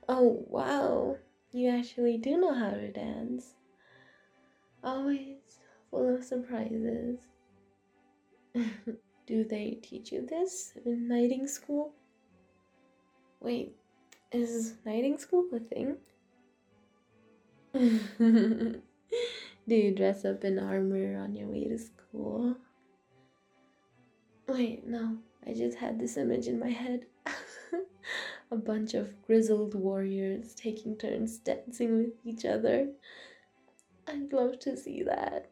Oh, wow. You actually do know how to dance. Always full of surprises. Do they teach you this in nighting school? Wait, is nighting school a thing? Do you dress up in armor on your way to school? Wait, no, I just had this image in my head. A bunch of grizzled warriors taking turns dancing with each other. I'd love to see that.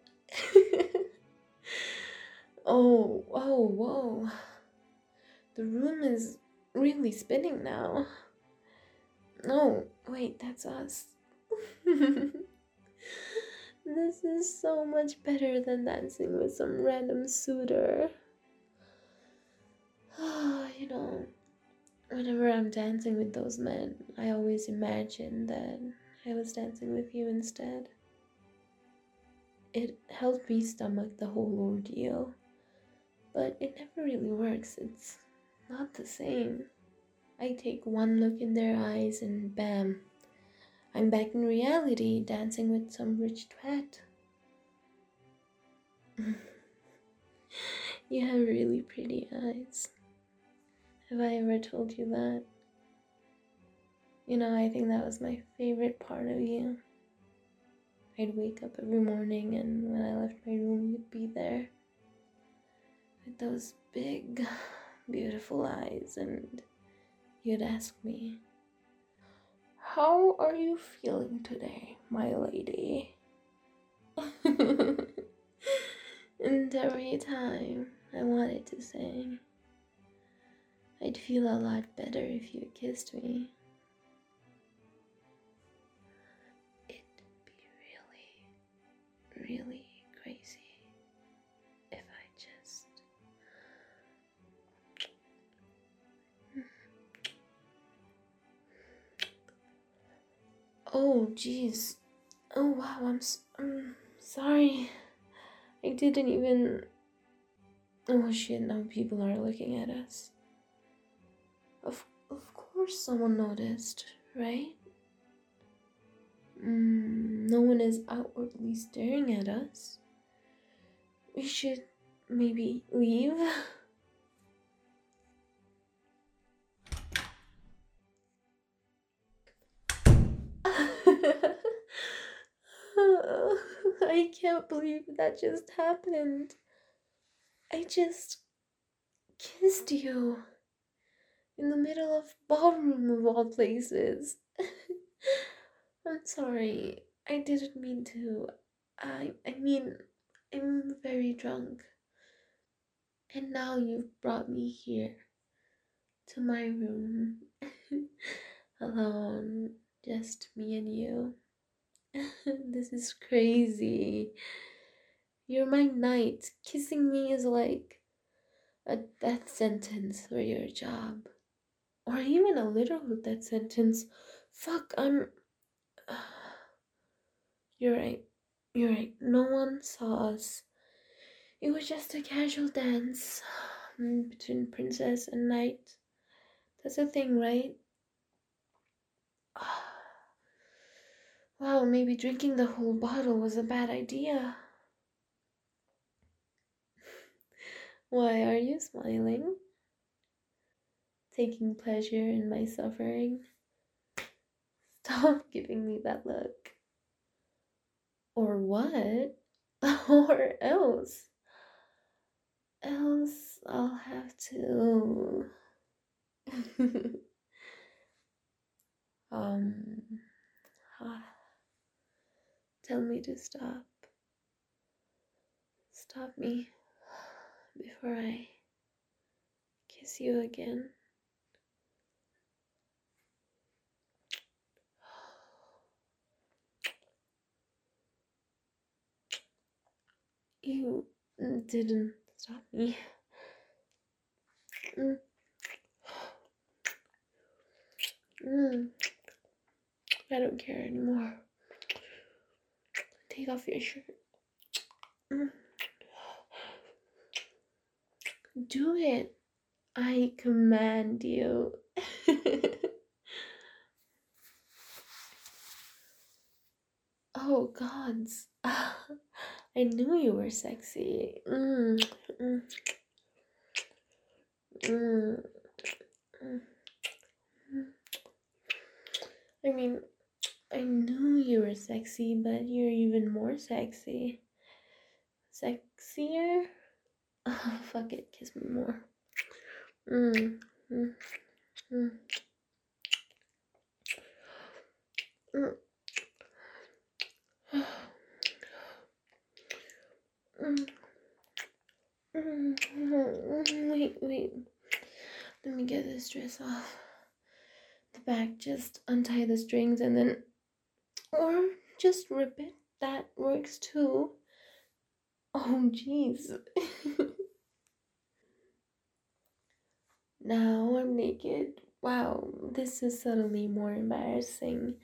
Whoa. The room is really spinning now. No, wait, that's us. This is so much better than dancing with some random suitor. You know, whenever I'm dancing with those men, I always imagine that I was dancing with you instead. It helped me stomach the whole ordeal, but it never really works. It's not the same. I take one look in their eyes and bam, I'm back in reality dancing with some rich twat. You have really pretty eyes. Have I ever told you that? I think that was my favorite part of you. I'd wake up every morning, and when I left my room, you'd be there with those big, beautiful eyes, and you'd ask me, "How are you feeling today, my lady?" And every time I wanted to say, I'd feel a lot better if you kissed me. It'd be really, really crazy if I just. Oh, jeez. Oh, wow, I'm sorry. I didn't even. Oh, shit, now people are looking at us. Of course someone noticed, right? No one is outwardly staring at us. We should maybe leave. I can't believe that just happened. I just kissed you in the middle of ballroom of all places. I'm sorry. I didn't mean to. I mean, I'm very drunk. And now you've brought me here to my room. Alone. Just me and you. This is crazy. You're my knight. Kissing me is like a death sentence for your job. Or even a literal death sentence. Fuck, I'm. You're right. You're right. No one saw us. It was just a casual dance between princess and knight. That's a thing, right? Wow, maybe drinking the whole bottle was a bad idea. Why are you smiling? Taking pleasure in my suffering? Stop giving me that look. Or what? Or else? Else I'll have to. um, tell me to stop. Stop me before I kiss you again. You didn't stop me. Mm, mm, I don't care anymore. Take off your shirt. Mm, do it. I command you. gods. I knew you were sexy. Mm, mm, mm, mm. I mean, I knew you were sexy, but you're even more sexy. Sexier? Oh, fuck it, kiss me more. Mm, mm, mm, mm, mm, wait. Let me get this dress off the back. Just untie the strings and then, or just rip it. That works too. Oh, jeez. Now I'm naked. Wow, this is suddenly more embarrassing.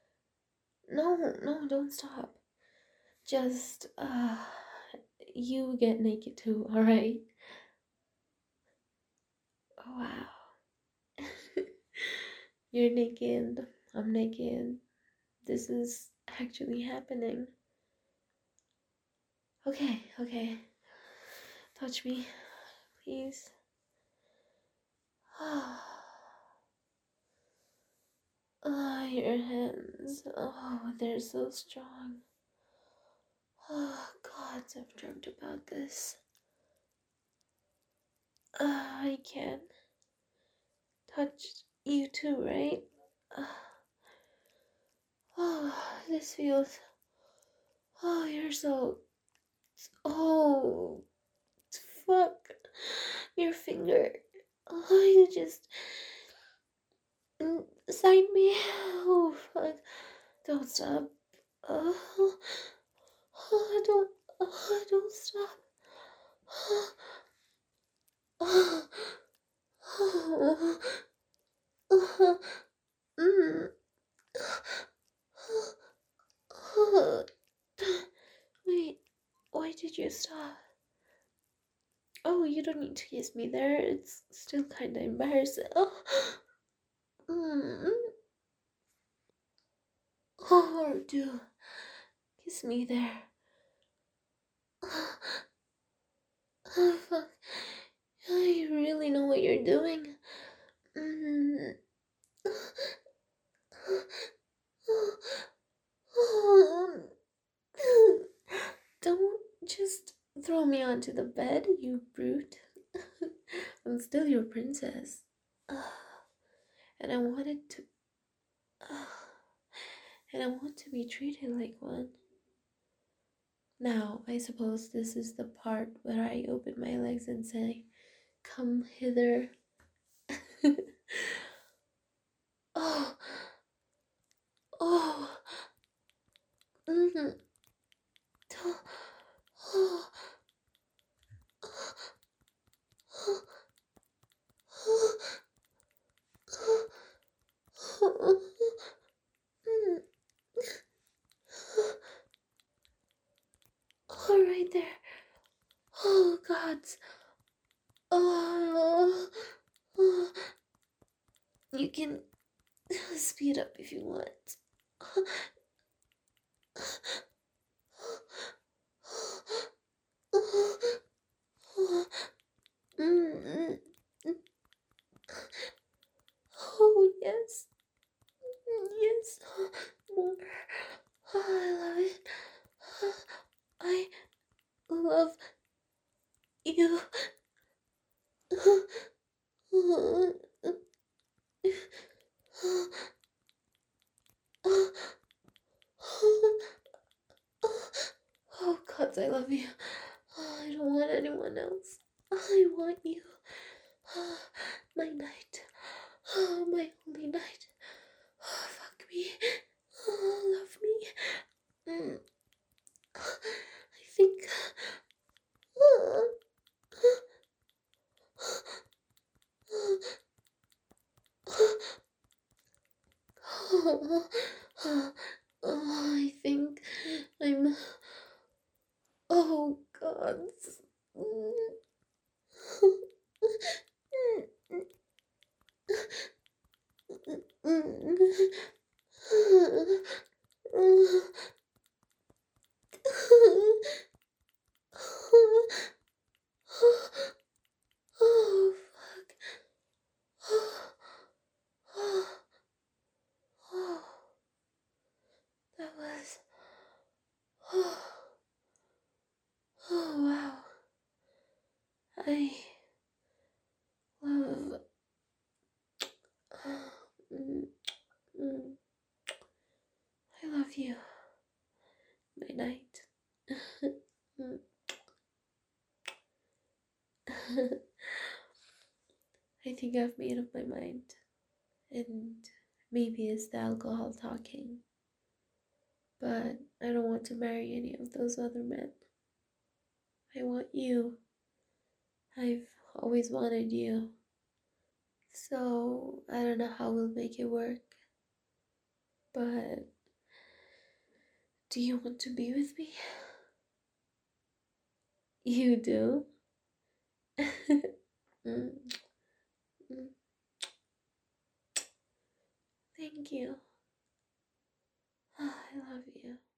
No, don't stop. Just, you get naked too, alright? Oh, wow. You're naked. I'm naked. This is actually happening. Okay. Touch me, please. Your hands. Oh, they're so strong. Oh, gods, I've dreamt about this. I can touch you too, right? Oh, this feels. Oh, you're so. Oh, fuck. Your finger. Oh, you just. Inside me. Oh, fuck. Don't stop. Oh, don't stop. Oh, oh, oh, mm, oh. Wait, why did you stop? Oh, you don't need to kiss me there. It's still kind of embarrassing. Oh, mm, oh, do kiss me there. Oh, fuck. You really know what you're doing. Mm. Don't just throw me onto the bed, you brute. I'm still your princess. And I wanted to. And I want to be treated like one. Now, I suppose this is the part where I open my legs and say, "Come hither." Oh, oh, mm-hmm. Oh, all right there. Oh, gods. Oh, oh. You can speed up if you want. Oh, yes. Yes. More. I love it. I love you. Oh, gods, I love you. I don't want anyone else. I want you. My knight. My only knight. Fuck me. Love me. I think. I think I'm. Oh, God. I love. Mm, mm, I love you, my knight. Mm. I think I've made up my mind, and maybe it's the alcohol talking, but I don't want to marry any of those other men. I want you. I've always wanted you. So I don't know how we'll make it work, but do you want to be with me? You do? Mm, mm, thank you. I love you.